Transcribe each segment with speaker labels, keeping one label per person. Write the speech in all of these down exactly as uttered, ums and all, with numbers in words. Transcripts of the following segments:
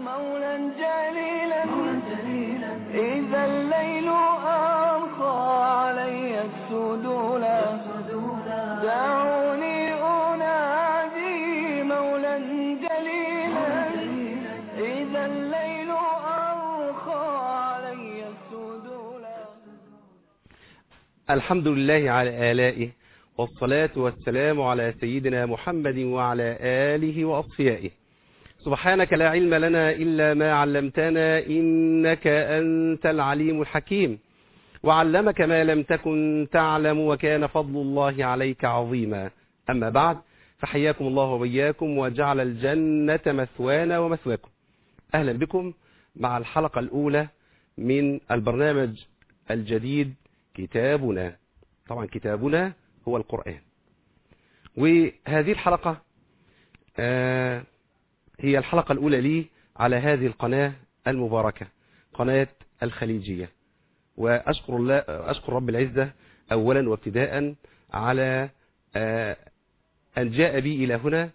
Speaker 1: مولا جليلا إذا الليل أرخى علي السدولا دعوني أنادي مولا جليلا إذا الليل أرخى علي السدولا.
Speaker 2: الحمد لله على آلائه والصلاة والسلام على سيدنا محمد وعلى آله وأصفيائه. سبحانك لا علم لنا إلا ما علمتنا إنك أنت العليم الحكيم، وعلمك ما لم تكن تعلم وكان فضل الله عليك عظيما. أما بعد، فحياكم الله وبياكم وجعل الجنة مثوانا ومثواكم. أهلا بكم مع الحلقة الأولى من البرنامج الجديد كتابنا. طبعا كتابنا هو القرآن، وهذه الحلقة آه هي الحلقة الأولى لي على هذه القناة المباركة، قناة الخليجية. وأشكر الله أشكر رب العزة أولا وابتداء على آه أن جاء بي إلى هنا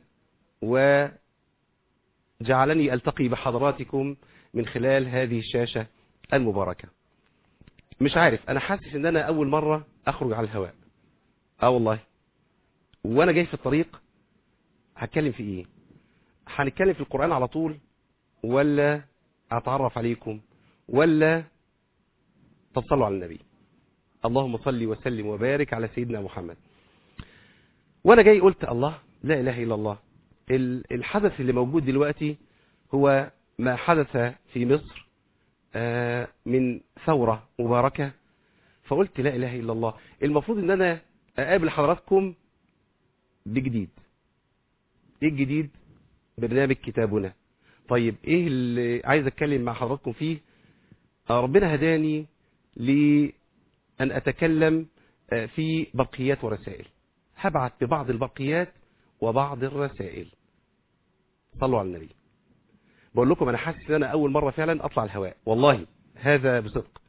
Speaker 2: وجعلني ألتقي بحضراتكم من خلال هذه الشاشة المباركة. مش عارف، أنا حاسس إن أنا أول مرة أخرج على الهواء. اه والله. وانا جاي في الطريق هتكلم في ايه؟ هنتكلم في القرآن على طول، ولا اتعرف عليكم، ولا تصلوا على النبي؟ اللهم صل وسلم وبارك على سيدنا محمد. وانا جاي قلت الله، لا اله الا الله. الحدث اللي موجود دلوقتي هو ما حدث في مصر من ثورة مباركة، فقلت لا اله الا الله. المفروض ان انا اقابل حضراتكم بجديد. ايه الجديد؟ برنامج كتابنا. طيب ايه اللي عايز اتكلم مع حضراتكم فيه؟ ربنا هداني لأن اتكلم في برقيات ورسائل. هبعت ببعض البرقيات وبعض الرسائل. صلوا على النبي. بقول لكم انا حاسس ان انا اول مرة فعلا اطلع الهواء، والله هذا بصدق.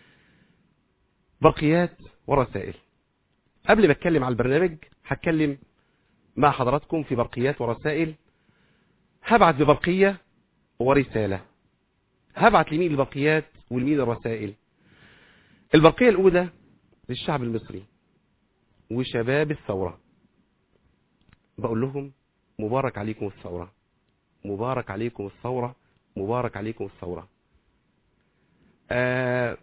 Speaker 2: برقيات ورسائل. قبل ما اتكلم على البرنامج هتكلم مع حضراتكم في برقيات ورسائل. هبعت ببرقية ورسالة. هبعت لمين البرقيات ولمين الرسائل؟ البرقية الأولى للشعب المصري وشباب الثورة. بقول لهم مبارك عليكم الثورة، مبارك عليكم الثورة، مبارك عليكم الثورة. آه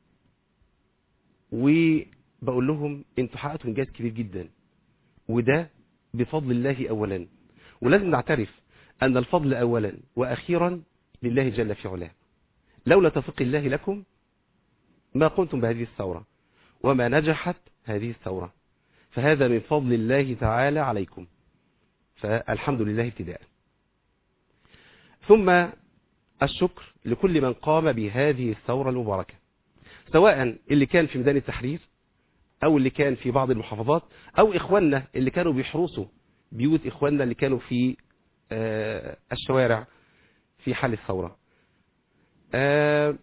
Speaker 2: وبقول لهم انتوا حققتوا انجاز كبير جدا، وده بفضل الله أولا، ولازم نعترف أن الفضل أولا وأخيرا لله جل في علاه. لولا توفيق الله لكم ما قمتم بهذه الثورة وما نجحت هذه الثورة، فهذا من فضل الله تعالى عليكم، فالحمد لله ابتداء. ثم الشكر لكل من قام بهذه الثورة المباركة، سواء اللي كان في ميدان التحرير أو اللي كان في بعض المحافظات، أو إخواننا اللي كانوا بيحرسوا بيوت إخواننا اللي كانوا في آه الشوارع في حال الثورة. آه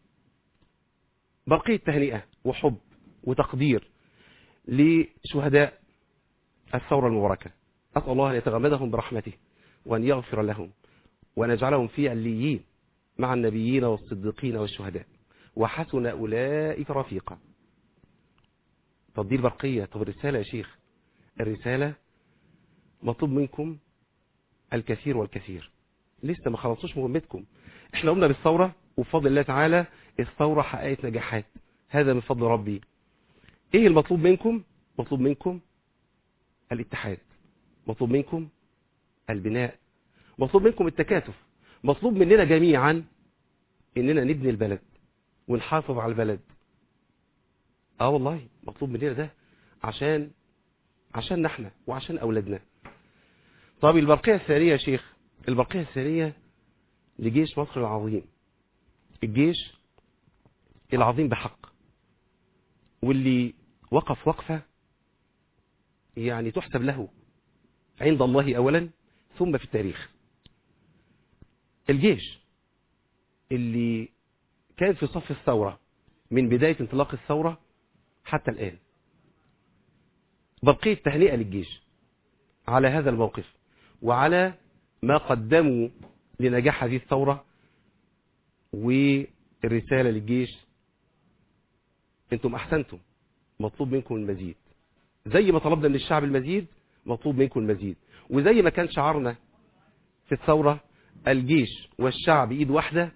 Speaker 2: برقية تهنئة وحب وتقدير لشهداء الثورة المباركة. أسأل الله أن يتغمدهم برحمته وأن يغفر لهم وأن يجعلهم في عليين مع النبيين والصديقين والشهداء، وحسن أولئك رفيقا. طب دي البرقية. طب الرسالة يا شيخ؟ الرسالة مطلوب منكم الكثير والكثير، لسه ما خلصوش مهمتكم. احنا قمنا بالثورة وبفضل الله تعالى الثورة حققت نجاحات، هذا من فضل ربي. ايه المطلوب منكم؟ مطلوب منكم الاتحاد، مطلوب منكم البناء، مطلوب منكم التكاتف، مطلوب مننا جميعا اننا نبني البلد ونحافظ على البلد. اه والله مطلوب مننا ده عشان عشان احنا وعشان اولادنا. طب البرقية الثانية يا شيخ؟ البرقية الثانية لجيش مصر العظيم، الجيش العظيم بحق، واللي وقف وقفة يعني تحسب له عند الله أولا ثم في التاريخ. الجيش اللي كان في صف الثورة من بداية انطلاق الثورة حتى الآن. برقية تهنئة للجيش على هذا الموقف وعلى ما قدموا لنجاح هذه الثورة. والرسالة للجيش: انتم احسنتم، مطلوب منكم المزيد. زي ما طلبنا من الشعب المزيد، مطلوب منكم المزيد. وزي ما كان شعارنا في الثورة الجيش والشعب ايد واحدة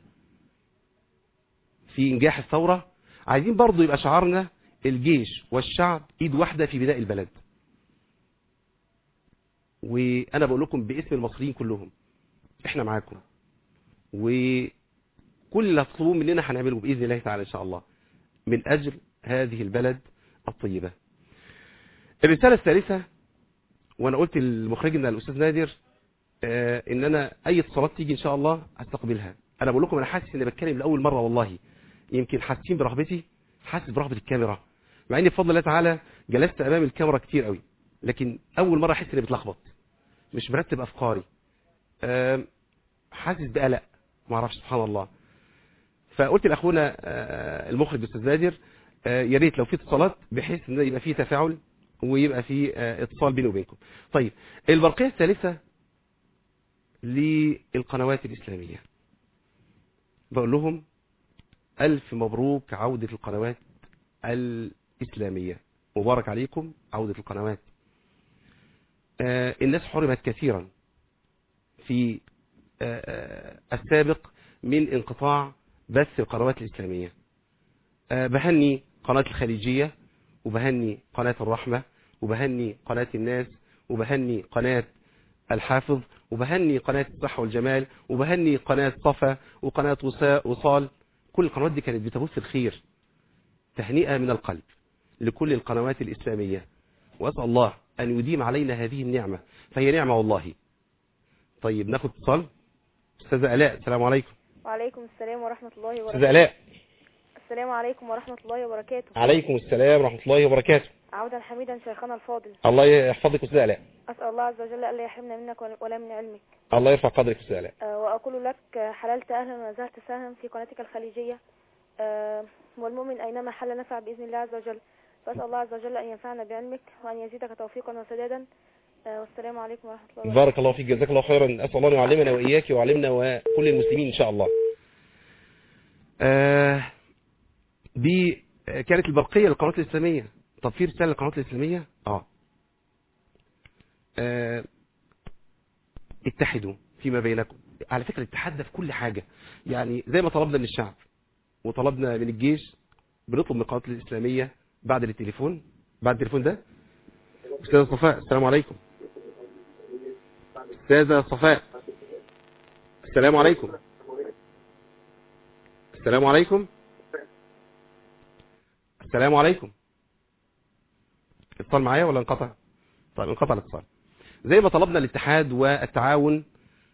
Speaker 2: في انجاح الثورة، عايزين برضو يبقى شعارنا الجيش والشعب ايد واحدة في بناء البلد. وانا بقول لكم باسم المصريين كلهم، احنا معاكم، وكل اللي هتطلبوه مننا هنعمله باذن الله تعالى ان شاء الله من اجل هذه البلد الطيبة. الرسالة الثالثة، وانا قلت لمخرجنا الاستاذ نادر آه ان انا اي اتصالات تيجي ان شاء الله هستقبلها. انا بقول لكم انا حاسس اني بتكلم لاول مرة والله، يمكن حاسين برهبتي، حاسس برهبة الكاميرا، مع اني بفضل الله تعالى جلست امام الكاميرا كتير قوي، لكن اول مرة احس اني بتلخبط، مش مرتب افكاري، آه حاسس بقلق، ما اعرفش، سبحان الله. فقلت لاخونا آه المخرج الاستاذ نادر آه يا ريت لو في اتصالات بحيث ان يبقى في تفاعل ويبقى في آه اتصال بيني وبينكم. طيب، البرقية الثالثة للقنوات الإسلامية، بقول لهم ألف مبروك عودة القنوات الإسلامية، مبارك عليكم عودة القنوات. آه الناس حرمت كثيرا في آه السابق من انقطاع بث القنوات الإسلامية. آه بهني قناة الخليجية، وبهني قناة الرحمة، وبهني قناة الناس، وبهني قناة الحافظ، وبهني قناة الصحة والجمال، وبهني قناة صفا، وقناة وصال. كل القنوات دي كانت بتبث الخير. تهنئة من القلب لكل القنوات الإسلامية، وأسأل الله أن يديم علينا هذه النعمة، فهي نعمة والله. طيب، ناخد اتصال. أستاذة آلاء، السلام عليكم.
Speaker 3: وعليكم السلام ورحمة الله وبركاته.
Speaker 2: أستاذة آلاء.
Speaker 3: السلام عليكم ورحمة الله وبركاته.
Speaker 2: عليكم السلام ورحمة الله وبركاته.
Speaker 3: عودا حميدا شيخنا الفاضل.
Speaker 2: الله يحفظك أستاذة آلاء.
Speaker 3: أسأل الله عز وجل ألا يحرمنا منك ولا من علمك.
Speaker 2: الله يرفع قدرك أستاذة آلاء.
Speaker 3: أه وأقول لك حللت أهلا ونزهت سهلا في قناتك الخليجية، أه والمؤمن أينما حل نفع بإذن الله عز وجل. فأسأل الله عز وجل أن ينفعنا بعلمك وأن يزيدك توفيقا وسدادا. أه والسلام عليكم ورحمة الله وبركاته.
Speaker 2: بارك الله فيك، جزاك الله خيرا. أسأل الله أن يعلمنا وإياك ويعلمنا وكل المسلمين إن شاء الله. آه دي كانت البرقية للقنوات الإسلامية. طب في رسالة للقنوات الإسلامية؟ آه. آه اتحدوا فيما بينكم. على فكرة الاتحاد ده في كل حاجة، يعني زي ما طلبنا من الشعب وطلبنا من الجيش، بنطلب من القنوات الإسلامية بعد التليفون. بعد التليفون ده أستاذة صفاء، السلام عليكم. أستاذة صفاء، السلام عليكم. السلام عليكم. السلام عليكم. اتصال معايا ولا انقطع؟ طيب، انقطع الاتصال. زي ما طلبنا الاتحاد والتعاون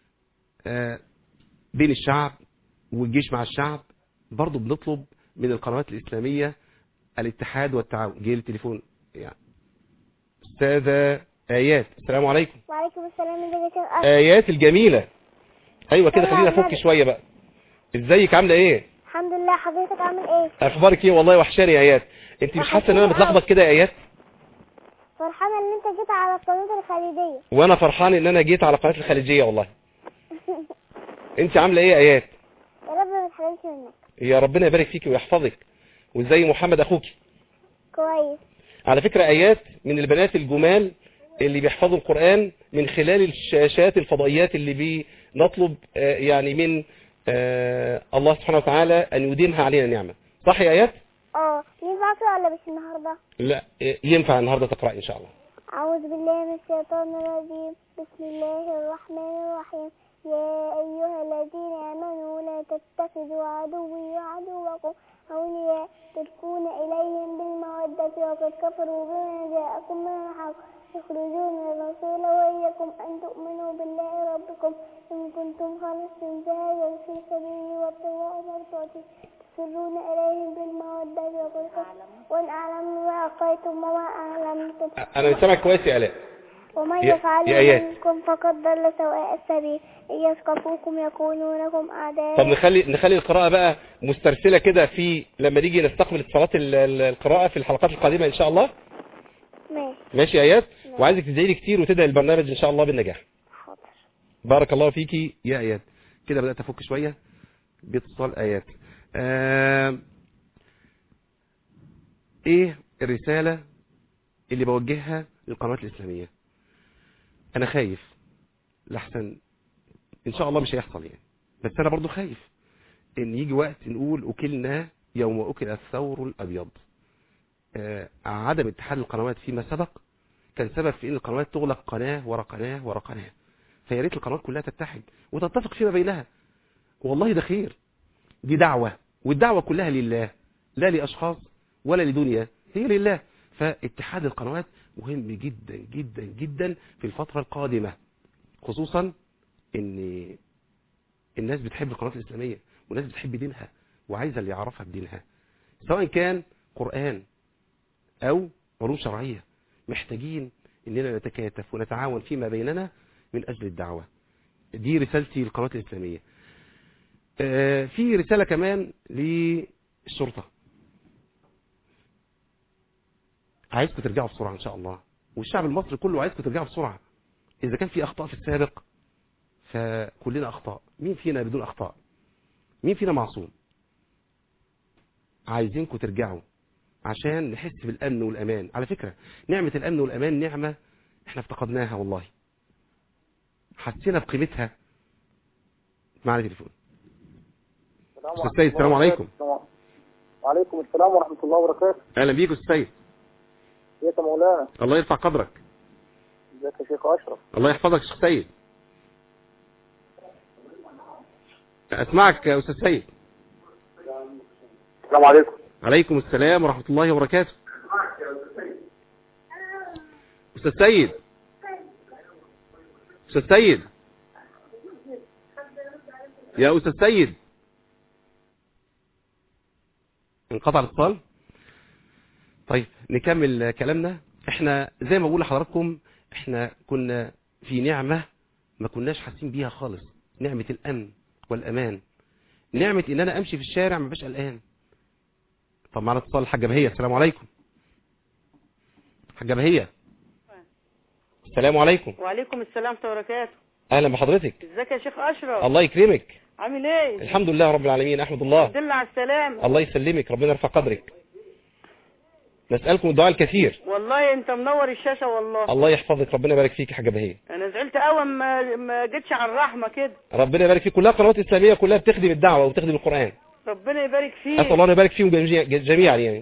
Speaker 2: بين الشعب والجيش مع الشعب، برضو بنطلب من القنوات الإسلامية الاتحاد والتعاون. جاي التليفون يعني. أستاذة آيات، السلام عليكم.
Speaker 4: وعليكم السلام.
Speaker 2: آيات الجميلة. أيوة كده، خلينا نفك شوية بقى. ازيك، عاملة ايه؟
Speaker 4: الحمد لله. حضرتك عامل ايه؟
Speaker 2: اخبارك ايه؟ والله وحشاني يا آيات. انت مش حاسة ان انا متلخبط كده يا آيات؟
Speaker 4: فرحانة ان انت جيت على القناة الخليجية.
Speaker 2: وانا فرحان ان انا جيت على قناة الخليجية والله. انت عاملة ايه يا آيات؟
Speaker 4: يا رب ما تحرمش منك.
Speaker 2: يا ربنا يبارك فيكي ويحفظك. وازاي محمد اخوكي؟
Speaker 4: كويس.
Speaker 2: على فكرة آيات من البنات الجمال اللي بيحفظوا القرآن من خلال الشاشات الفضائيات اللي بنطلب يعني من الله سبحانه وتعالى أن يديمها علينا نعمة. صح يا آيات؟
Speaker 4: اه. ينفع اقرأ ولا مش النهاردة؟
Speaker 2: لا، ينفع النهاردة تقرأ إن شاء الله.
Speaker 4: أعوذ بالله من الشيطان الرجيم. بسم الله الرحمن الرحيم. يا أيها الذين آمنوا لا تتخذوا عدوي وعدوكم أولياء تلقون إليهم بالمودة وقد كفروا بما جاءكم من الحق يخرجون الرسول وإياكم أن تؤمنوا بالله ربكم إن كنتم خرجتم جهادا في سبيلي وابتغاء مرضاتي تسرون إليهم بالمودة وقد كفروا وإن أعلموا ما أخفيتم وما أعلمتم.
Speaker 2: أنا سامعك كويس يا آلاء.
Speaker 4: ومن يفعل منكم فقد ضل سواء السبيل إن يثقفوكم يكونوا لكم أعداء.
Speaker 2: طب نخلي نخلي القراءة بقى مسترسلة كده في لما نيجي نستقبل اتصالات القراءة في الحلقات القادمة إن شاء الله.
Speaker 4: ماشي.
Speaker 2: ماشي يا آيات. وعايزك تدعي لي كتير وتدعي البرنامج إن شاء الله بالنجاح.
Speaker 4: حاضر.
Speaker 2: بارك الله فيكي يا آيات. كده بدأت أفك شوية باتصال آيات. آه إيه الرسالة اللي بوجهها للقنوات الإسلامية؟ أنا خايف لحسن إن شاء الله مش هيحصل يعني، بس أنا برضو خايف إن يجي وقت نقول أكلنا يوم أكل الثور الأبيض. آه عدم اتحاد القنوات فيما سبق كان سبب في إن القنوات تغلق قناة ورا قناة ورا قناة، فيا ريت القنوات كلها تتحد وتتفق فيما بينها، والله ده خير. دي دعوة، والدعوة كلها لله لا لأشخاص ولا لدنيا، هي لله. فاتحاد القنوات مهم جدا جدا جدا في الفترة القادمة، خصوصا ان الناس بتحب القنوات الإسلامية والناس بتحب دينها وعايزة اللي يعرفها بدينها، سواء كان قرآن أو علوم شرعية. محتاجين اننا نتكاتف ونتعاون فيما بيننا من أجل الدعوة. دي رسالتي للقنوات الإسلامية. آه في رسالة كمان للشرطة، عايزكم ترجعوا بسرعة إن شاء الله، والشعب المصري كله عايزكم ترجعوا بسرعة. إذا كان في أخطاء في السابق فكلنا أخطاء، مين فينا بدون أخطاء؟ مين فينا معصوم؟ عايزينكم ترجعوا عشان نحس بالأمن والأمان. على فكرة نعمة الأمن والأمان نعمة احنا افتقدناها والله، حسينا بقيمتها. معنا تليفون. أستاذ سيد السلام عليكم.
Speaker 5: وعليكم السلام ورحمة الله وبركاته.
Speaker 2: أهلا بيك أستاذ سيد.
Speaker 5: ازيك يا مولانا؟
Speaker 2: الله يرفع قدرك.
Speaker 5: ازيك يا شيخ أشرف؟
Speaker 2: الله يحفظك يا شيخ سيد. أسمعك يا أستاذ سيد.
Speaker 5: السلام عليكم.
Speaker 2: عليكم السلام ورحمة الله وبركاته. أستاذ سيد أستاذ سيد يا أستاذ سيد، انقطع الاتصال. طيب نكمل كلامنا. احنا زي ما بقول لحضراتكم احنا كنا في نعمة ما كناش حاسين بيها خالص، نعمة الأمن والأمان، نعمة ان انا امشي في الشارع ما بقاش قلقان. طب معنا اتصال الحاجة بهية. السلام عليكم حاجة بهية. السلام عليكم.
Speaker 6: وعليكم السلام ورحمة الله وبركاته.
Speaker 2: اهلا بحضرتك.
Speaker 6: ازيك يا شيخ اشرف؟
Speaker 2: الله يكرمك.
Speaker 6: عامل ايه؟
Speaker 2: الحمد لله رب العالمين، احمد الله.
Speaker 6: الحمد لله على السلامة.
Speaker 2: الله يسلمك، ربنا يرفع قدرك. نسألكم الدعاء الكثير.
Speaker 6: والله انت منور الشاشة والله.
Speaker 2: الله يحفظك، ربنا يبارك فيك يا حاجة بهية.
Speaker 6: انا زعلت قوي ما ما جيتش على الرحمة كده.
Speaker 2: ربنا يبارك فيك. كلها قنوات اسلامية كلها بتخدم الدعوة وبتخدم القرآن.
Speaker 6: ربنا يبارك فيك.
Speaker 2: اسال الله ان يبارك فيهم جميعا يعني.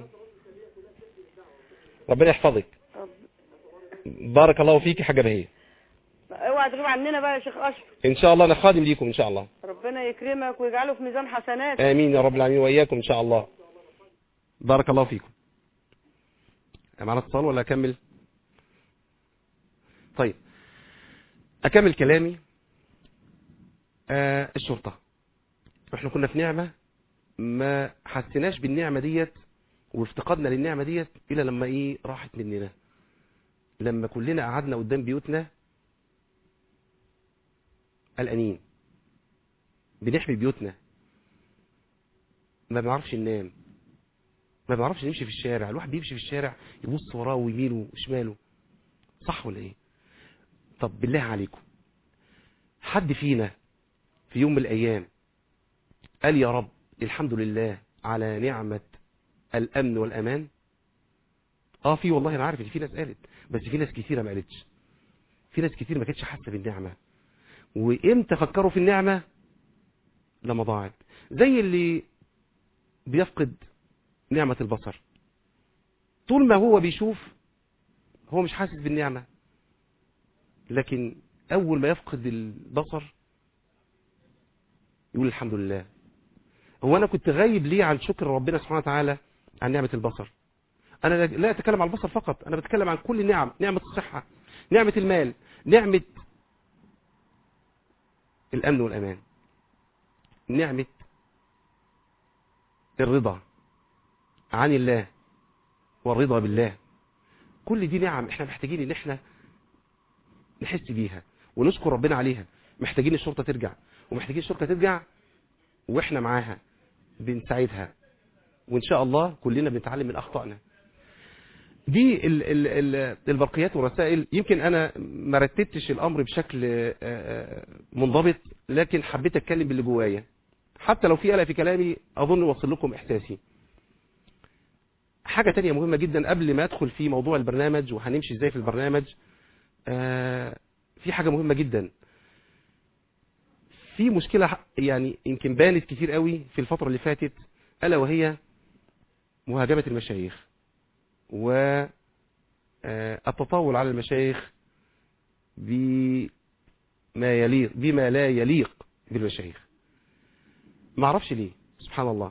Speaker 2: ربنا يحفظك.
Speaker 6: رب...
Speaker 2: بارك الله فيك يا حاجة بهية.
Speaker 6: اوعى تغيب عننا بقى يا شيخ اشرف.
Speaker 2: ان شاء الله انا خادم ليكم ان شاء الله.
Speaker 6: ربنا يكرمك ويجعله في ميزان حسنات.
Speaker 2: امين يا رب العالمين واياكم ان شاء الله. بارك الله فيكم. معنا اتصال ولا اكمل؟ طيب اكمل كلامي. آه الشرطة، احنا كنا في نعمة ما حسيناش بالنعمة ديت وافتقدنا للنعمة ديت الا لما ايه راحت مننا، لما كلنا قعدنا قدام بيوتنا قلقانين بنحمي بيوتنا، ما بنعرفش ننام، ما بنعرفش نمشي في الشارع. الواحد بيمشي في الشارع يبص وراه ويمينه وشماله، صح ولا ايه؟ طب بالله عليكم حد فينا في يوم من الايام قال يا رب الحمد لله على نعمة الامن والامان؟ اه في والله انا عارف ان في ناس قالت، بس في ناس كتيرة ما قالتش. في ناس كتير ما كانتش حاسه بالنعمة، وامتى فكروا في النعمة؟ لما ضاعت. زي اللي بيفقد نعمة البصر، طول ما هو بيشوف هو مش حاسس بالنعمة، لكن اول ما يفقد البصر يقول الحمد لله. هو انا كنت غايب ليه عن شكر ربنا سبحانه وتعالى عن نعمة البصر؟ انا لا اتكلم عن البصر فقط، انا بتكلم عن كل النعم، نعمة الصحة، نعمة المال، نعمة الامن والامان، نعمة الرضا عن الله والرضا بالله. كل دي نعم احنا محتاجين ان احنا نحس بيها ونشكر ربنا عليها. محتاجين الشرطة ترجع، ومحتاجين الشرطة ترجع واحنا معاها بنساعدها، وان شاء الله كلنا بنتعلم من اخطائنا. دي ال ال ال البرقيات والرسائل. يمكن انا ما رتبتش الامر بشكل منضبط، لكن حبيت اتكلم باللي جوايا، حتى لو في قلق في كلامي اظن اوصل لكم احساسي. حاجة تانية مهمة جدا قبل ما ادخل في موضوع البرنامج وهنمشي ازاي في البرنامج، في حاجة مهمة جدا. في مشكلة يعني يمكن بانت كتير قوي في الفترة اللي فاتت، الا وهي مهاجمة المشايخ والتطاول على المشايخ بما يليق بما لا يليق بالمشايخ. ما اعرفش ليه، سبحان الله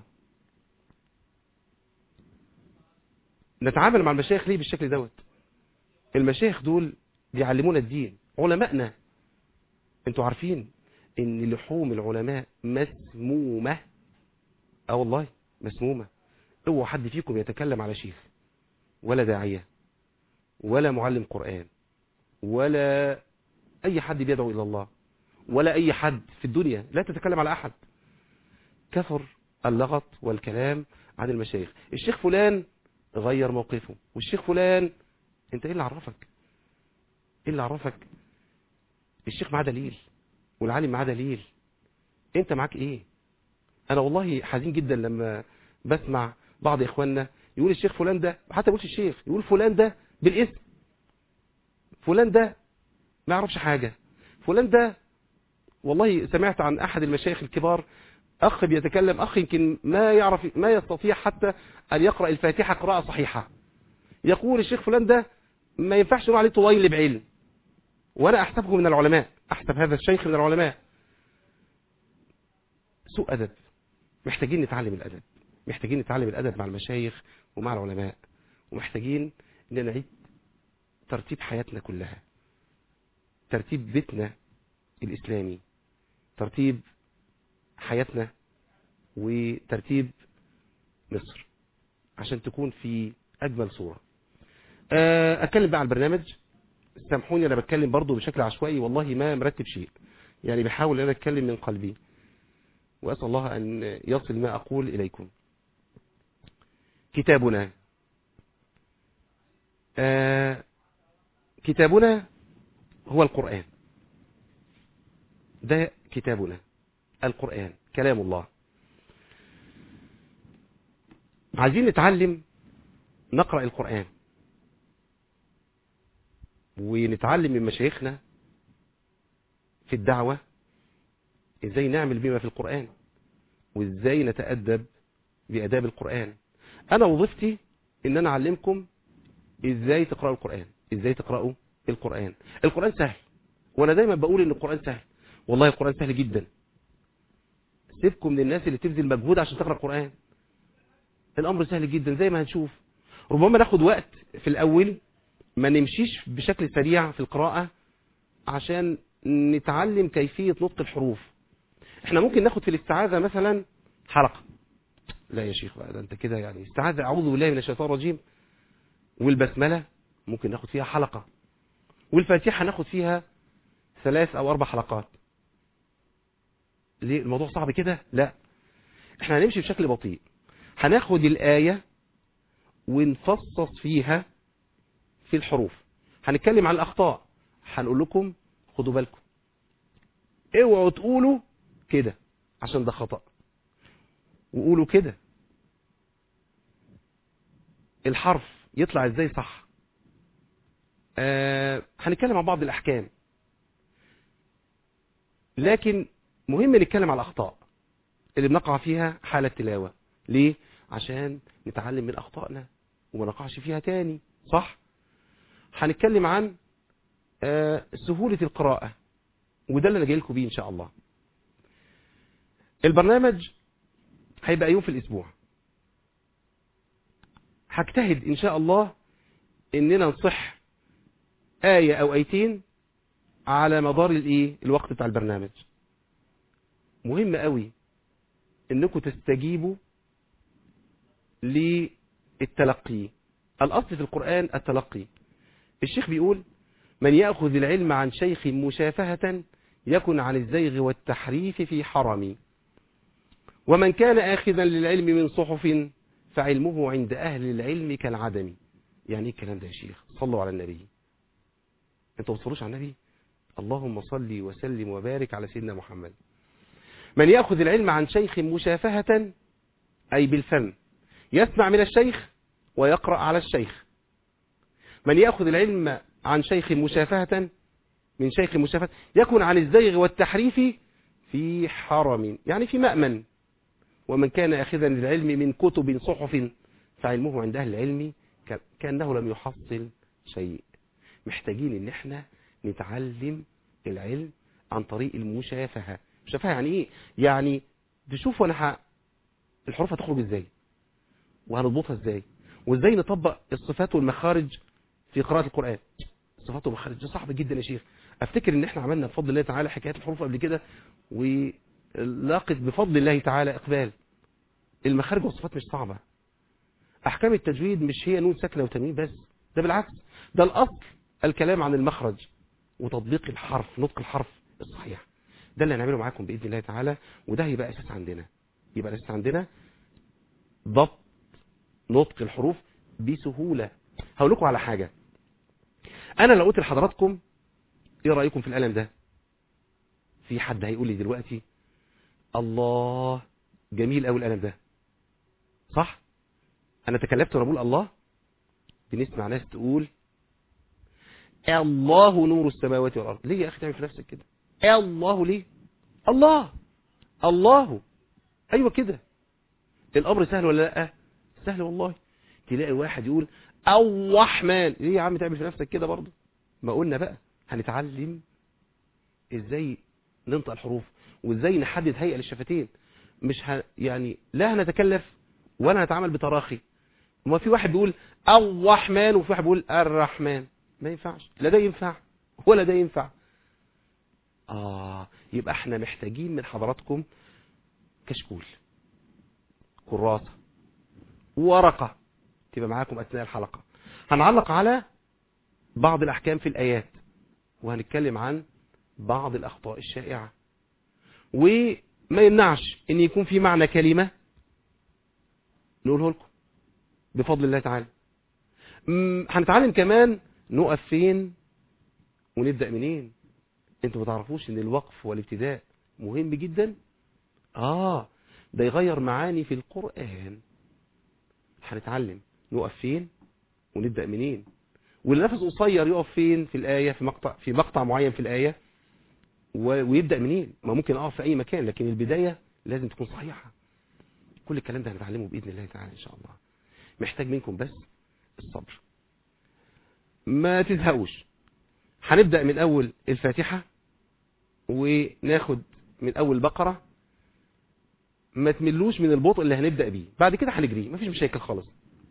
Speaker 2: نتعامل مع المشايخ ليه بالشكل دوت. المشايخ دول بيعلمونا الدين، علماءنا. انتوا عارفين ان لحوم العلماء مسمومة؟ اه والله مسمومة. اوعى حد فيكم يتكلم على شيخ ولا داعية ولا معلم قرآن ولا اي حد بيدعو الى الله ولا اي حد في الدنيا، لا تتكلم على احد. كثر اللغط والكلام عن المشايخ. الشيخ فلان غير موقفه، والشيخ فلان، انت ايه اللي عرفك؟ ايه اللي عرفك؟ الشيخ معاه دليل والعالم معاه دليل، انت معاك ايه؟ انا والله حزين جدا لما بسمع بعض اخواننا يقول الشيخ فلان ده، حتى يقولش الشيخ، يقول فلان ده بالاسم، فلان ده ما يعرفش حاجة، فلان ده. والله سمعت عن احد المشايخ الكبار اخ بيتكلم، اخ يمكن ما يعرف ما يستطيع حتى ان يقرأ الفاتحة قراءة صحيحة، يقول الشيخ فلان ده ما ينفعش نقول عليه طويل بعلم، وانا احسبه من العلماء، احسب هذا الشيخ من العلماء. سوء ادب. محتاجين نتعلم الادب، محتاجين نتعلم الادب مع المشايخ ومع العلماء، ومحتاجين ان نعيد ترتيب حياتنا كلها، ترتيب بيتنا الاسلامي، ترتيب حياتنا وترتيب مصر عشان تكون في اجمل صورة. اتكلم بقى على البرنامج. سامحوني انا بتكلم برضو بشكل عشوائي، والله ما مرتب شيء، يعني بحاول انا اتكلم من قلبي، واسال الله ان يصل ما اقول اليكم. كتابنا آه كتابنا هو القرآن. ده كتابنا القرآن، كلام الله. عايزين نتعلم نقرأ القرآن، ونتعلم من مشايخنا في الدعوة ازاي نعمل بما في القرآن، وازاي نتأدب بأداب القرآن. انا وظيفتي ان انا اعلمكم ازاي تقرأوا القرآن، ازاي تقرأوا القرآن. القرآن سهل، وانا دايما بقول ان القرآن سهل. والله القرآن سهل جدا. سيبكم من الناس اللي تبذل مجهود عشان تقرأ القرآن. الامر سهل جدا زي ما هنشوف. ربما ناخد وقت في الاول، ما نمشيش بشكل سريع في القراءة عشان نتعلم كيفية نطق الحروف. احنا ممكن ناخد في الاستعاذة مثلا حلقة. لا يا شيخ بقى، ده انت كده يعني استعاذة اعوذ بالله من الشيطان الرجيم. والبسملة ممكن ناخد فيها حلقة، والفاتحة ناخد فيها ثلاث او اربع حلقات. ليه الموضوع صعب كده؟ لا، احنا هنمشي بشكل بطيء. هناخد الآية ونفصص فيها في الحروف. هنتكلم عن الأخطاء، هنقول لكم خدوا بالكم، اوعوا تقولوا كده عشان ده خطأ، وقولوا كده. الحرف يطلع ازاي صح. آه هنتكلم عن بعض الأحكام، لكن مهم نتكلم على الأخطاء اللي بنقع فيها حالة تلاوة. ليه؟ عشان نتعلم من أخطائنا وما نقعش فيها تاني، صح؟ هنتكلم عن آه سهولة القراءة، وده اللي انا جاي لكم بيه ان شاء الله. البرنامج هيبقى يوم في الاسبوع. هجتهد ان شاء الله اننا نصح آية او آيتين على مدار الايه الوقت بتاع البرنامج. مهم قوي انكم تستجيبوا للتلقي. الاصل في القرآن التلقي. الشيخ بيقول من يأخذ العلم عن شيخ مشافهة يكن عن الزيغ والتحريف في حرم، ومن كان آخذا للعلم من صحف فعلمه عند أهل العلم كالعدم. يعني ايه الكلام ده يا شيخ؟ صلوا على النبي. انتوا ما بتصلوش على النبي؟ اللهم صل وسلم وبارك على سيدنا محمد. من يأخذ العلم عن شيخ مشافهة أي بالفم، يسمع من الشيخ ويقرأ على الشيخ. من يأخذ العلم عن شيخ مشافهة من شيخ مشافهة يكون عن الزيغ والتحريف في حرم، يعني في مأمن. ومن كان أخذا العلم من كتب صحف فعلمه عند أهل العلم كأنه لم يحصل شيء. محتاجين ان احنا نتعلم العلم عن طريق المشافهة. مشافهة يعني ايه؟ يعني تشوفوا انا ح... الحروف هتخرج ازاي وهنضبطها ازاي وازاي نطبق الصفات والمخارج في قراءة القرآن. الصفات والمخارج ده صعب جدا يا شيخ. افتكر ان احنا عملنا بفضل الله تعالى حكايات الحروف قبل كده ولاقت بفضل الله تعالى اقبال. المخارج والصفات مش صعبة. احكام التجويد مش هي نون ساكنة وتنوين بس، ده بالعكس، ده الاصل الكلام عن المخرج وتطبيق الحرف، نطق الحرف الصحيح. ده اللي هنعمله معاكم بإذن الله تعالى، وده هيبقى أساس عندنا. يبقى الأساس عندنا ضبط نطق الحروف بسهولة. هقول لكم على حاجة. أنا لو قلت لحضراتكم إيه رأيكم في القلم ده؟ في حد هيقول لي دلوقتي الله جميل قوي القلم ده، صح؟ أنا تكلفت وأنا بقول الله. بنسمع ناس تقول الله نور السماوات والأرض. ليه يا أخي تعمل في نفسك كده؟ الله ليه؟ الله الله أيوة كده. الأمر سهل ولا لا؟ سهل والله. تلاقي واحد يقول الرحمن. ليه يا عم تعمل في نفسك كده برضه؟ ما قلنا بقى هنتعلم ازاي ننطق الحروف وازاي نحدد هيئة للشفتين. مش ه... يعني لا هنتكلف ولا هنتعامل بتراخي. وما في واحد بيقول الرحمن وفي واحد بيقول الرحمن. ما ينفعش، لا ده ينفع ولا ده ينفع. آه يبقى احنا محتاجين من حضراتكم كشكول، كراسة، ورقة تبقى معاكم أثناء الحلقة. هنعلق على بعض الأحكام في الآيات وهنتكلم عن بعض الأخطاء الشائعة، وما يمنعش ان يكون في معنى كلمة نقوله لكم بفضل الله تعالى. هنتعلم كمان نقف فين ونبدأ منين. انتوا ما تعرفوش ان الوقف والابتداء مهم جدا؟ اه ده يغير معاني في القرآن. هنتعلم نقف فين ونبدأ منين، والنفس قصير يقف فين في الآية، في مقطع في مقطع معين في الآية، ويبدأ منين. ما ممكن اقف في اي مكان لكن البداية لازم تكون صحيحة. كل الكلام ده هنتعلمه بإذن الله تعالى ان شاء الله. محتاج منكم بس الصبر، ما تزهقوش. هنبدأ من اول الفاتحة وناخد من اول بقرة، ما تملوش من البطء اللي هنبدأ بيه. بعد كده هنجري مفيش مشاكل خالص.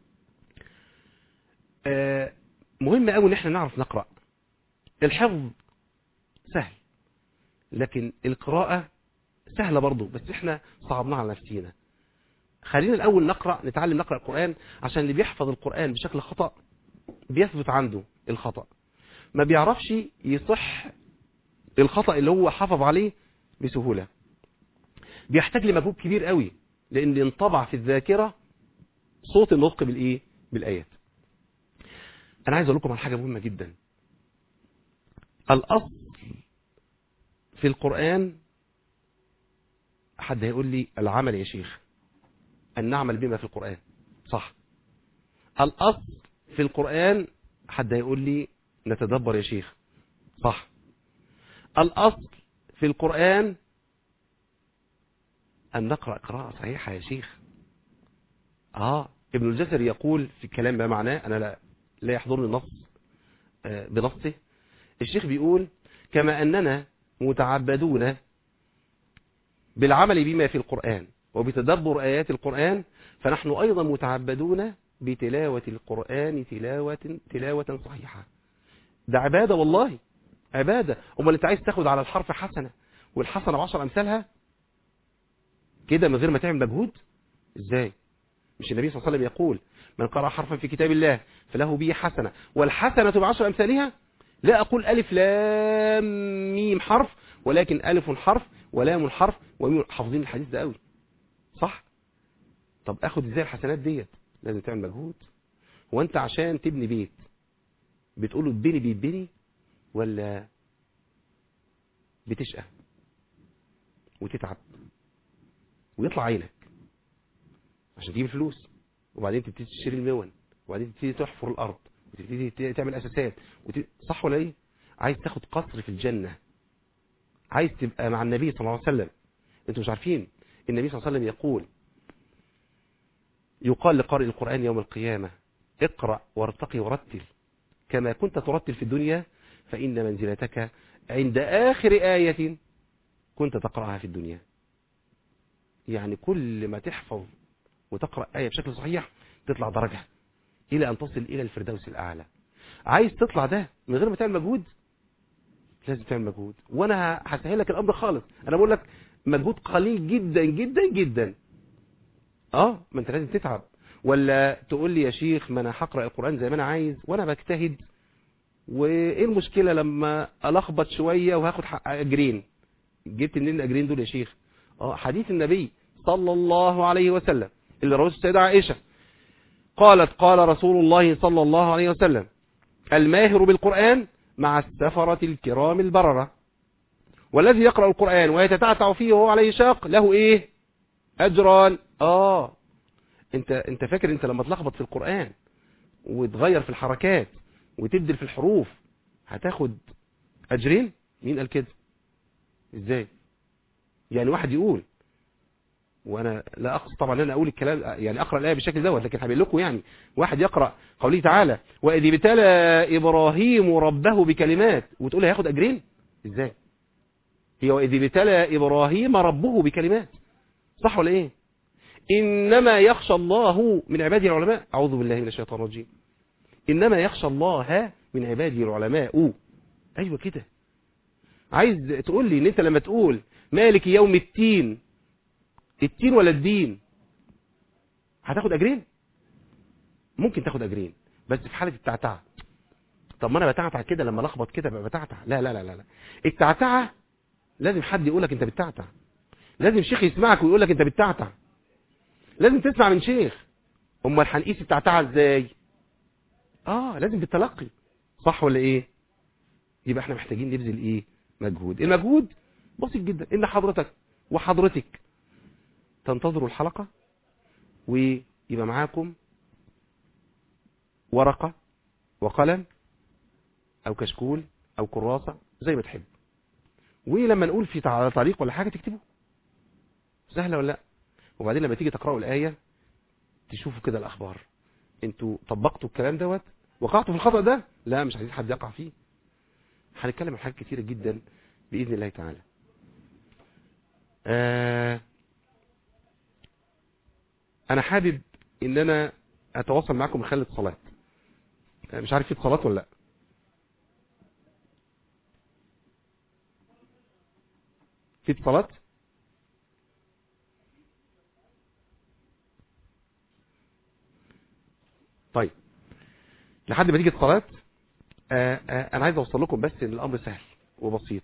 Speaker 2: آه مهم قوي ان احنا نعرف نقرأ. الحفظ سهل لكن القراءة سهلة برضو، بس احنا صعبناها على نفسينا. خلينا الاول نقرأ، نتعلم نقرأ القرآن، عشان اللي بيحفظ القرآن بشكل خطأ بيثبت عنده الخطأ، ما بيعرفش يصح الخطأ اللي هو حافظ عليه بسهولة. بيحتاج لمجهود كبير قوي لان ينطبع في الذاكرة صوت النطق بالايه بالايات. انا عايز اقول لكم على حاجة مهمة جدا. الاصل في القرآن، حد هيقول لي العمل يا شيخ، ان نعمل بما في القرآن، صح. الاصل في القرآن، حد هيقول لي نتدبر يا شيخ، صح. الاصل في القرآن ان نقرأ قراءة صحيحة يا شيخ. اه ابن الجزري يقول في الكلام ما معناه، انا لا, لا يحضرني النص آه بنصه. الشيخ بيقول كما اننا متعبدون بالعمل بما في القرآن وبتدبر آيات القرآن، فنحن أيضا متعبدون بتلاوة القرآن تلاوة تلاوة صحيحة. ده عبادة والله، عبادة. أمال أنت عايز تاخد على الحرف حسنة والحسنة بعشر أمثالها كده من غير ما تعمل مجهود؟ إزاي؟ مش النبي صلى الله عليه وسلم يقول من قرأ حرفا في كتاب الله فله به حسنة والحسنة بعشر أمثالها؟ لا أقول ألف لام ميم حرف، ولكن ألف حرف ولام حرف وميم. حافظين الحديث ده قوي، صح؟ طب أخد إزاي الحسنات ديت؟ لازم تعمل مجهود. هو انت عشان تبني بيت بتقوله اتبني بيتبني ولا بتشقى وتتعب ويطلع عينك عشان تجيب الفلوس، وبعدين تبتدي تشتري المون، وبعدين تبتدي تحفر الارض وتبتدي تعمل اساسات وتبتدي... صح ولا ايه؟ عايز تاخد قصر في الجنة، عايز تبقى مع النبي صلى الله عليه وسلم. انتوا مش عارفين النبي صلى الله عليه وسلم يقول يقال لقارئ القرآن يوم القيامة اقرأ وارتقي ورتل كما كنت ترتل في الدنيا فإن منزلتك عند آخر آية كنت تقرأها في الدنيا. يعني كل ما تحفظ وتقرأ آية بشكل صحيح تطلع درجة إلى أن تصل إلى الفردوس الأعلى. عايز تطلع ده من غير ما تعمل مجهود؟ لازم تعمل مجهود، وأنا هسهل لك الأمر خالص. أنا بقول لك مجهود قليل جدا جدا جدا. اه ما انت لازم تتعب. ولا تقول لي يا شيخ ما انا هقرأ القرآن زي ما انا عايز وانا بجتهد، وايه المشكلة لما الخبط شوية وهاخد حق اجرين؟ جبت منين الاجرين دول يا شيخ؟ اه حديث النبي صلى الله عليه وسلم اللي رواه السيدة عائشة قالت قال رسول الله صلى الله عليه وسلم الماهر بالقرآن مع السفرة الكرام البررة، والذي يقرأ القرآن ويتتعتع فيه وهو عليه شاق له ايه؟ اجران. اه انت انت فاكر انت لما تلخبط في القرآن وتغير في الحركات وتبدل في الحروف هتاخد اجرين؟ مين قال كده؟ ازاي يعني واحد يقول، وانا لا اقصد طبعا ان انا اقول الكلام يعني اقرا الايه بالشكل دوت، لكن هبين لكم يعني واحد يقرا قوله تعالى واذ ابتلى ابراهيم ربه بكلمات وتقول هياخد اجرين؟ ازاي؟ هي واذ ابتلى ابراهيم ربه بكلمات، صح ولا ايه؟ انما يخشى الله من عباده العلماء. اعوذ بالله من الشيطان الرجيم. انما يخشى الله من عباده العلماء. ايوه كده. عايز تقول لي ان انت لما تقول مالك يوم التين، التين ولا الدين، هتاخد اجرين؟ ممكن تاخد اجرين بس في حالة التعتعة. طب ما انا بتعتع كده لما لخبط كده بقى بتعتع؟ لا لا لا لا التعتعة لازم حد يقولك انت بتعتع، لازم شيخ يسمعك ويقولك انت بتعتع، لازم تسمع من شيخ. امال هنقيس التعتعة ازاي؟ اه لازم بالتلقي، صح ولا ايه؟ يبقى احنا محتاجين نبذل ايه؟ مجهود. المجهود بسيط جدا، ان حضرتك وحضرتك تنتظروا الحلقة ويبقى معاكم ورقة وقلم او كشكول او كراسة زي ما تحب، ولما نقول في تعليق ولا حاجة تكتبوا. سهلة ولا لا؟ وبعدين لما تيجي تقرأوا الآية تشوفوا كده الأخبار، انتوا طبقتوا الكلام دوت؟ وقعتوا في الخطأ ده؟ لا مش عايزين حد يقع فيه. هنتكلم عن حاجات كتيرة جدا بإذن الله تعالى. آه أنا حابب إن أنا أتواصل معكم من خلال اتصالات. مش عارف في اتصالات ولا لا؟ في اتصالات؟ طيب لحد ما تيجي اتصالات آه آه أنا عايز أوصل لكم بس إن الأمر سهل وبسيط،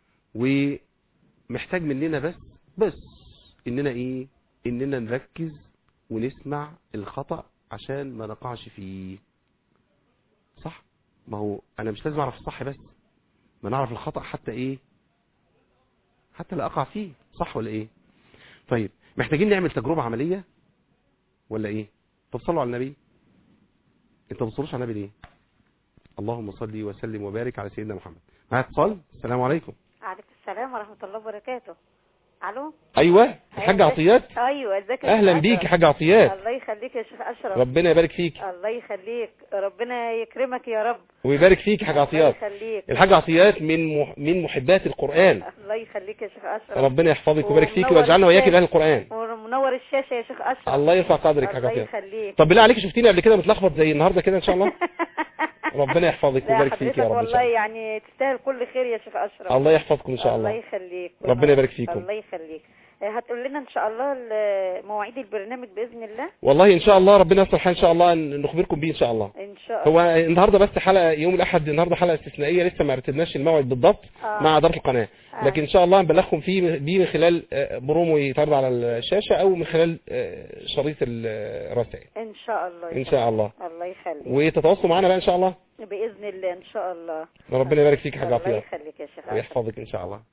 Speaker 2: ومحتاج مننا بس بس إننا إيه؟ إننا نركز ونسمع الخطأ عشان ما نقعش فيه. صح؟ ما هو أنا مش لازم أعرف الصح بس، ما نعرف الخطأ حتى إيه؟ حتى لا أقع فيه، صح ولا إيه؟ طيب محتاجين نعمل تجربة عملية ولا إيه؟ طب صلوا على النبي. أنت ما بتصلوش على النبي ليه؟ اللهم صل وسلم وبارك على سيدنا محمد. معايا اتصال. السلام عليكم.
Speaker 7: عليكم السلام ورحمة الله وبركاته. الو.
Speaker 2: ايوه الحاجة عطيات.
Speaker 7: ايوه ازيك يا
Speaker 2: اهلا بيك يا حاجة عطيات.
Speaker 7: الله يخليك يا شيخ اشرف.
Speaker 2: ربنا يبارك فيك.
Speaker 7: الله يخليك، ربنا يكرمك يا رب
Speaker 2: ويبارك فيك يا حاجة عطيات.
Speaker 7: الله يخليك.
Speaker 2: الحاجة عطيات من مح... من محبات القرآن.
Speaker 7: الله يخليك يا شيخ اشرف.
Speaker 2: ربنا يحفظك ويبارك فيك ويجعلنا وياك من اهل القرآن.
Speaker 7: ومنور الشاشة يا شيخ اشرف.
Speaker 2: الله يرفع قدرك يا حاجة
Speaker 7: الله
Speaker 2: عطيات.
Speaker 7: يخليك.
Speaker 2: طب بالله عليك شفتيني قبل كده متلخبط زي النهارده كده ان شاء الله؟ ربنا يحفظك ويبارك فيك يا رب.
Speaker 7: والله يعني تستاهل كل خير يا شيخ اشرف.
Speaker 2: الله يحفظكم ان شاء الله.
Speaker 7: الله يخليك.
Speaker 2: ربنا يبارك فيكم.
Speaker 7: الله يخليك. هتقول لنا ان شاء الله ال- مواعيد البرنامج باذن الله.
Speaker 2: والله ان شاء الله ربنا يصلح ان شاء الله ان نخبركم بيه ان شاء الله.
Speaker 7: ان شاء الله.
Speaker 2: هو النهارده بس حلقه يوم الاحد، النهارده حلقه استثنائيه لسه ما رتبناش الموعد بالضبط
Speaker 7: آه.
Speaker 2: مع اداره القناه،
Speaker 7: آه.
Speaker 2: لكن ان شاء الله نبلغكم فيه بيه من خلال آه، برومو يتعرض على الشاشه او من خلال آه، شريط الرسائل
Speaker 7: ان شاء الله.
Speaker 2: ان شاء الله.
Speaker 7: الله يخليك.
Speaker 2: وتتواصلوا معنا بقى ان شاء الله
Speaker 7: باذن الله ان شاء الله.
Speaker 2: ربنا يبارك فيك يا حاج
Speaker 7: الله
Speaker 2: عطيه
Speaker 7: يخليك يا شيخ عاطف.
Speaker 2: ويحفظك ان شاء الله.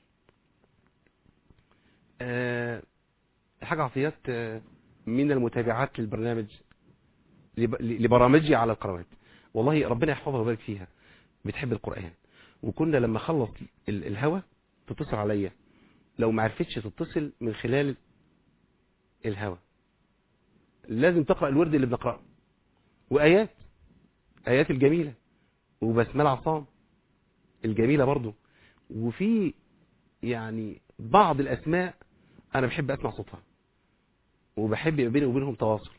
Speaker 2: أه حاجة عطيات آه، من المتابعات للبرنامج لب- لبرامجي على القنوات، والله ربنا يحفظها ويبارك فيها، بتحب القرآن. وكنا لما خلص ال- الهوا تتصل عليا، لو ما عرفتش تتصل من خلال الهوا لازم تقرأ الورد اللي بنقرأه وآيات آيات الجميلة وبسملة عصام الجميلة برضو، وفي يعني بعض الأسماء أنا بحب أسمع صوتها وبحب يبقى بيني وبينهم تواصل.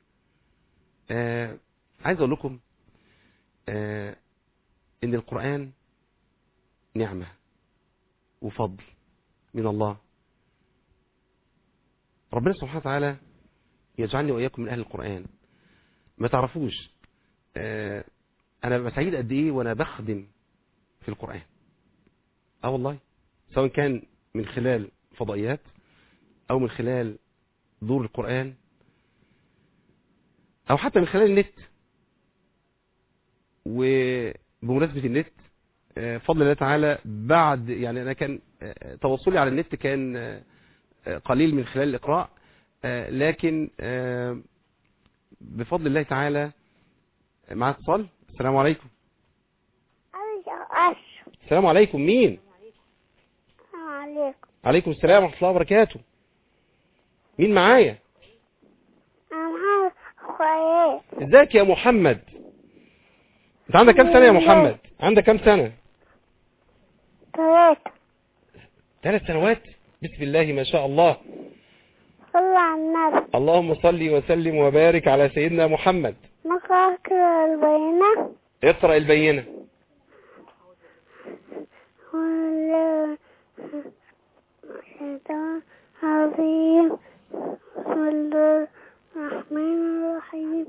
Speaker 2: آه عايز أقول لكم آه إن القرآن نعمة وفضل من الله. ربنا سبحانه وتعالى يجعلني وإياكم من أهل القرآن. ما تعرفوش آه أنا ببقى سعيد قد إيه وأنا بخدم في القرآن. اه والله، سواء كان من خلال فضائيات او من خلال دور القرآن او حتى من خلال النت. وبمناسبة النت آه، فضل الله تعالى بعد يعني انا كان آه، تواصلي على النت كان آه، قليل من خلال الاقراء، آه، لكن آه، بفضل الله تعالى مع اتصال. السلام عليكم. السلام عليكم. مين؟
Speaker 4: عليكم.
Speaker 2: عليكم السلام ورحمة الله وبركاته. مين معايا؟
Speaker 4: أنا كويس.
Speaker 2: ازيك يا محمد؟ انت عندك كام سنة يا محمد؟ عندك كام سنة؟
Speaker 4: ثلاثة.
Speaker 2: ثلاث سنوات؟ بسم الله ما شاء الله.
Speaker 4: صلى على النبي.
Speaker 2: اللهم صل وسلم وبارك على سيدنا محمد.
Speaker 4: نقرأ كده البينة.
Speaker 2: اقرأ البينة.
Speaker 4: ولا الشيطان الرجيم. بسم الله الرحمن الرحيم.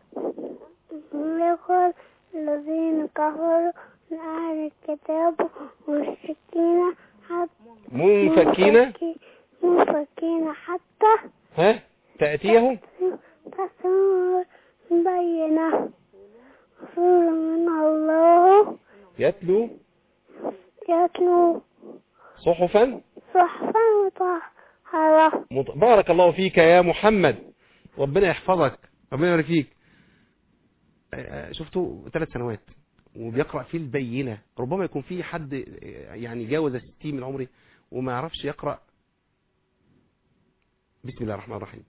Speaker 4: يقول الذين كفروا من أهل الكتاب والسكينة حتى
Speaker 2: منفكين
Speaker 4: منفكين حتى
Speaker 2: ها تأتيهم
Speaker 4: تسمع بينة رسول من الله
Speaker 2: يتلو
Speaker 4: يتلو
Speaker 2: صحفا
Speaker 4: صحفا مطهرة.
Speaker 2: مط... بارك الله فيك يا محمد، ربنا يحفظك، ربنا يبارك فيك. شفتوا ثلاث سنوات وبيقرأ في البينة. ربما يكون في حد يعني جاوز ستين من عمره وما يعرفش يقرأ. بسم الله الرحمن الرحيم.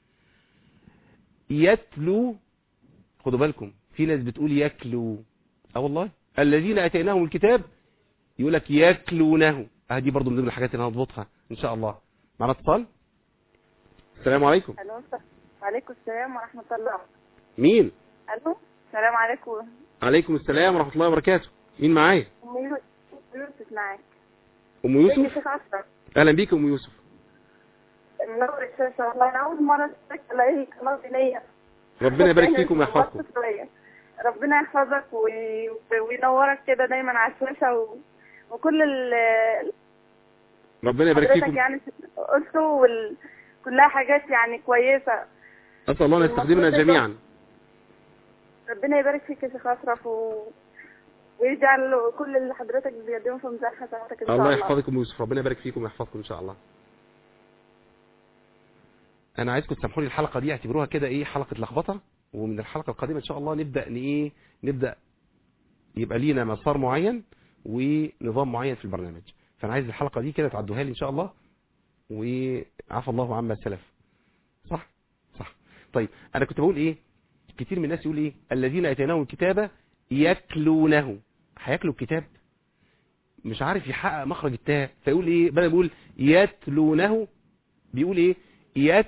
Speaker 2: يتلو، خدوا بالكم في ناس بتقول يكلو. اه والله الذين اتيناهم الكتاب يقول لك يكلونه. هذه برضو من ضمن الحاجات اللي هنضبطها ان شاء الله. معنا اتصال. السلام عليكم.
Speaker 6: الو وعليكم السلام ورحمه الله.
Speaker 2: مين؟
Speaker 6: الو السلام عليكم.
Speaker 2: عليكم السلام ورحمه الله وبركاته. مين معايا؟
Speaker 6: ام يوسف معاك.
Speaker 2: ام يوسف.
Speaker 6: شيخ اشرف.
Speaker 2: اهلا بيك ام يوسف.
Speaker 6: منور الشاشه والله. انا اول مره اشترك الاقي قناه ليا.
Speaker 2: ربنا يبارك فيكم ويحفظكم.
Speaker 6: ربنا يحفظك وي- وينورك كده دايما على الشاشه و... وكل ال
Speaker 2: ربنا يبارك
Speaker 6: حضرتك
Speaker 2: فيكم.
Speaker 6: يعني قلته وال... كلها حاجات يعني كويسه.
Speaker 2: اسال الله ان يستخدمنا جميعا.
Speaker 6: ربنا يبارك فيك يا شيخ اشرف و... ويجعل كل اللي حضرتك بيقدمه في ميزان حسناتك ان شاء الله.
Speaker 2: الله يحفظكم يوسف، ربنا يبارك فيكم ويحفظكم ان شاء الله. انا عايزكم تسامحوني الحلقه دي اعتبروها كده ايه حلقه لخبطه، ومن الحلقه القادمه ان شاء الله نبدا ان ايه نبدا يبقى لينا مسار معين ونظام معين في البرنامج. فانا عايز الحلقه دي كده تعدوها لي ان شاء الله، وعفى الله عما سلف. صح صح. طيب انا كنت بقول ايه، كتير من الناس يقول ايه الذين اتيناهم الكتاب يتلونه. هياكلوا الكتاب مش عارف يحقق مخرج التاء، فيقول ايه بدل يقول يتلونه بيقول ايه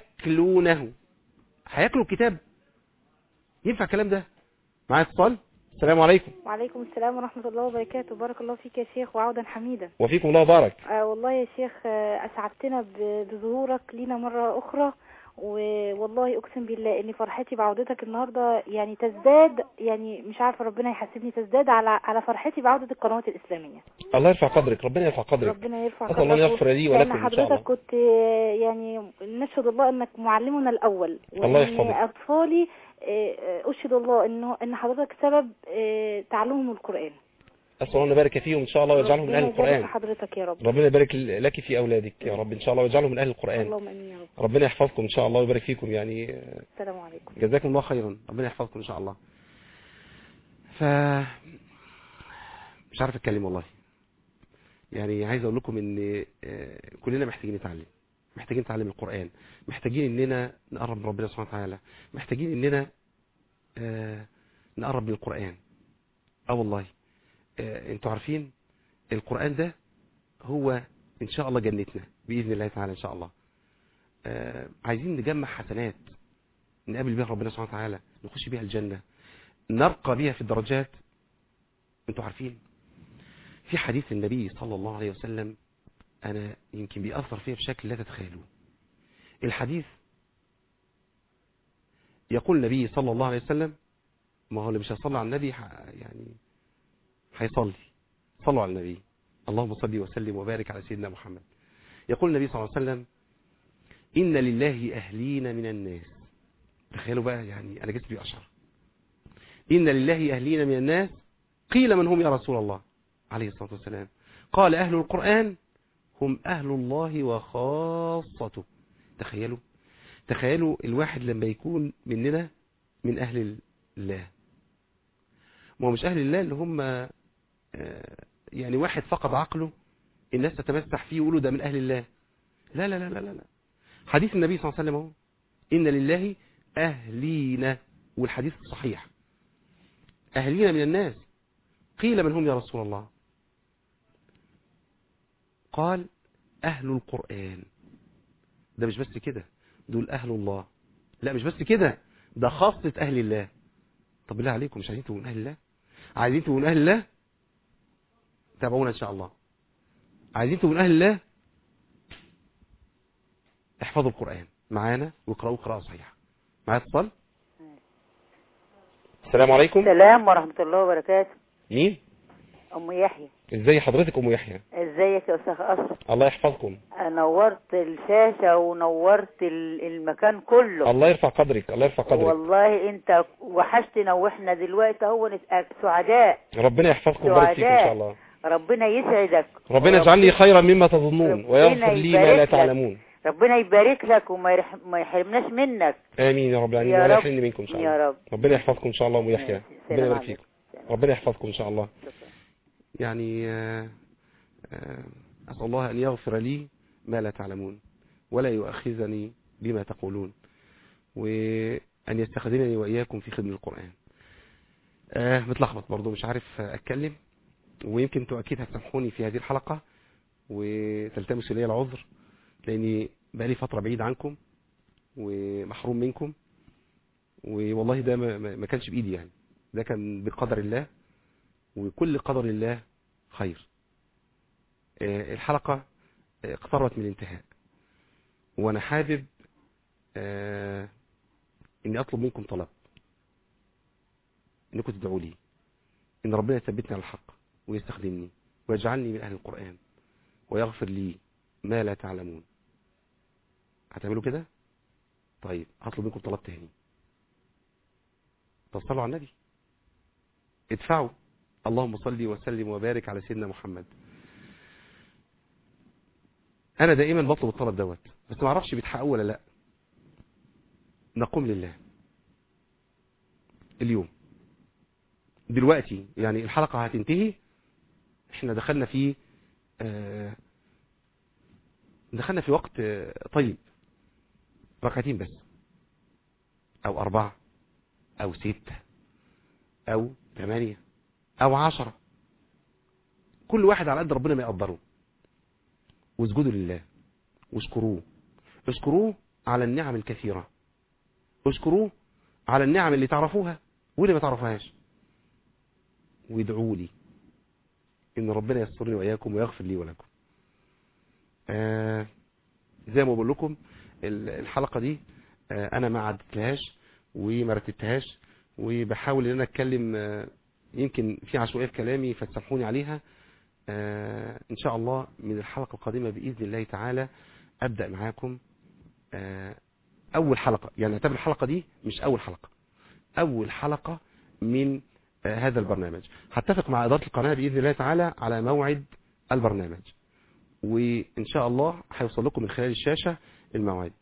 Speaker 2: ياكلونه. هياكلوا الكتاب؟ ينفع الكلام ده؟ معايا اتصال. السلام عليكم.
Speaker 3: وعليكم السلام ورحمة الله وبركاته. بارك الله فيك يا شيخ وعودا حميدا.
Speaker 2: وفيكم الله بارك.
Speaker 3: آه والله يا شيخ، آه أسعدتنا بظهورك لينا مرة أخرى، والله أقسم بالله إن فرحتي بعودتك النهاردة يعني تزداد، يعني مش عارفة ربنا يحسبني تزداد على على فرحتي بعودة القنوات الإسلامية.
Speaker 2: الله يرفع قدرك، ربنا يرفع قدرك.
Speaker 3: ربنا يرفع قدرك.
Speaker 2: الله يغفر لي ولكم إن شاء الله.
Speaker 3: حضرتك كنت يعني نشهد الله إنك معلمنا الأول،
Speaker 2: الله يحفظك.
Speaker 3: أطفالي أشهد الله إنه إن حضرتك سبب تعلمهم القرآن.
Speaker 2: أسأل الله أن يبارك فيهم إن شاء الله ويجعلهم من أهل القرآن.
Speaker 3: ربنا يبارك حضرتك يا رب.
Speaker 2: ربنا يبارك لك في أولادك يا رب إن شاء الله ويجعلهم من أهل القرآن.
Speaker 3: اللهم آمين يا رب.
Speaker 2: ربنا يحفظكم إن شاء الله ويبارك فيكم يعني.
Speaker 3: السلام عليكم.
Speaker 2: جزاكم الله خيرا، ربنا يحفظكم إن شاء الله. ف مش عارف أتكلم والله. يعني عايز أقول لكم إن كلنا محتاجين نتعلم، محتاجين نتعلم القرآن، محتاجين إننا نقرب من ربنا سبحانه وتعالى، محتاجين إننا نقرب من القرآن. اه والله انتوا عارفين القرآن ده هو ان شاء الله جنتنا بإذن الله تعالى ان شاء الله. آه عايزين نجمع حسنات نقابل بها ربنا سبحانه وتعالى، نخش بها الجنة، نرقى بها في الدرجات. انتوا عارفين في حديث النبي صلى الله عليه وسلم انا يمكن بيأثر فيها بشكل لا تتخيلوه. الحديث يقول النبي صلى الله عليه وسلم، ما هو اللي مش هيصلي على النبي يعني هيصلي، صلوا على النبي، اللهم صل وسلم وبارك على سيدنا محمد. يقول النبي صلى الله عليه وسلم إن لله أهلين من الناس. تخيلوا بقى، يعني أنا جسمي أشعر. إن لله أهلين من الناس قيل من هم يا رسول الله عليه الصلاة والسلام؟ قال أهل القرآن هم أهل الله وخاصته. تخيلوا تخيلوا الواحد لما يكون مننا من أهل الله. ما هو مش أهل الله اللي هم يعني واحد فقد عقله الناس تتمسح فيه ويقولوا ده من أهل الله. لا لا لا لا لا. حديث النبي صلى الله عليه وسلم هو إن لله أهلين، والحديث صحيح، أهلين من الناس. قيل من هم يا رسول الله؟ قال أهل القرآن. ده مش بس كده، دول أهل الله. لا مش بس كده، ده خاصة أهل الله. طب بالله عليكم مش عايزين تبقوا من أهل الله؟ عايزين تبقوا من أهل الله؟ تابعونا إن شاء الله. عايزين تبقوا من أهل الله؟ احفظوا القرآن معانا واقرأوا قراءة صحيحة. معايا اتصال؟ السلام عليكم.
Speaker 7: السلام ورحمة الله وبركاته.
Speaker 2: مين؟
Speaker 7: أم يحيى.
Speaker 2: ازاي حضرتك أم يحيى؟
Speaker 7: ازيك يا أستاذ أشرف؟
Speaker 2: الله يحفظكم.
Speaker 7: نورت الشاشة ونورت المكان كله.
Speaker 2: الله يرفع قدرك، الله يرفع قدرك.
Speaker 7: والله انت وحشتنا واحنا دلوقتي هو سعداء.
Speaker 2: ربنا يحفظكم ويبارك فيكم ان شاء الله.
Speaker 7: ربنا يسعدك.
Speaker 2: ربنا يجعل لي خيرا مما تظنون ويغفر لي ما لا تعلمون.
Speaker 7: ربنا يبارك لك وما ما يحرمناش منك.
Speaker 2: امين يا رب العالمين، ولا يحرمني منكم ان شاء الله.
Speaker 7: يا رب.
Speaker 2: ربنا يحفظكم ان شاء الله. ام يحيى ربنا يبارك فيكم. ربنا يحفظكم ان شاء الله. يعني اسال الله ان يغفر لي ما لا تعلمون ولا يؤاخذني بما تقولون، وان يستخدمني واياكم في خدمة القرآن. آه متلخبط برضو مش عارف اتكلم، ويمكن انتوا اكيد هتسامحوني في هذه الحلقة وتلتمسوا لي العذر، لاني بقالي فترة بعيد عنكم ومحروم منكم، والله ده ما, ما كانش بايدي، يعني ده كان بقدر الله، وكل قدر الله خير. آه الحلقة اقتربت من الانتهاء، وانا حابب آه اني اطلب منكم طلب، انكم تدعوا لي ان ربنا يثبتني على الحق ويستخدمني ويجعلني من اهل القرآن ويغفر لي ما لا تعلمون. هتعملوا كده؟ طيب هطلب منكم طلب تاني. تصلوا على النبي، ادفعوا اللهم صل وسلم وبارك على سيدنا محمد. انا دائما بطلب الطلب دوت، بس ما اعرفش بيتحقق ولا لا. نقوم لله اليوم دلوقتي، يعني الحلقة هتنتهي، احنا دخلنا في آه دخلنا في وقت آه طيب، ركعتين بس او اربعة او ستة او ثمانية او عشرة، كل واحد على قد ربنا ما يقدره. واسجدوا لله واشكروه، اشكروه على النعم الكثيرة، اشكروه على النعم اللي تعرفوها واللي ما تعرفوهاش. وادعوا لي ان ربنا يسترني واياكم ويغفر لي ولكم. آه زي ما بقول لكم الحلقة دي آه انا ما عدتلهاش وما رتبتهاش، وبحاول ان انا اتكلم آه يمكن في عشوائية في كلامي فتسامحوني عليها. آه ان شاء الله من الحلقة القادمة بإذن الله تعالى ابدأ معاكم آه اول حلقة، يعني اعتبر الحلقة دي مش اول حلقة، اول حلقة من آه هذا البرنامج. هتفق مع ادارة القناة بإذن الله تعالى على موعد البرنامج، وان شاء الله هيوصل لكم من خلال الشاشة الموعد.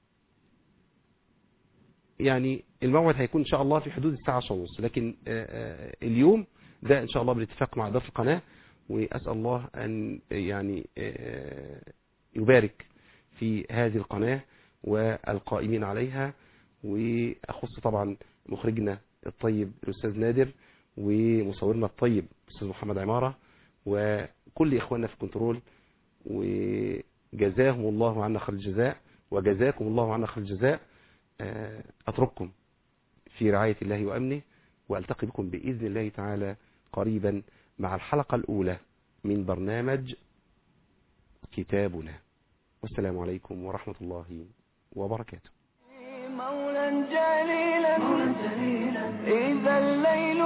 Speaker 2: يعني الموعد هيكون ان شاء الله في حدود الساعة عشرة ونص، لكن آه آه اليوم ده ان شاء الله بالاتفاق مع ادارة القناة، واسأل الله ان يعني آه يبارك في هذه القناة والقائمين عليها، وأخص طبعا مخرجنا الطيب الأستاذ نادر، ومصورنا الطيب الأستاذ محمد عمارة، وكل إخواننا في الكنترول، وجزاهم الله عنا خير الجزاء وجزاكم الله عنا خير الجزاء. أترككم في رعاية الله وأمنه، وألتقي بكم بإذن الله تعالى قريبا مع الحلقة الأولى من برنامج كتابنا. والسلام عليكم ورحمة الله وبركاته.
Speaker 1: مولا جليلا إذا الليل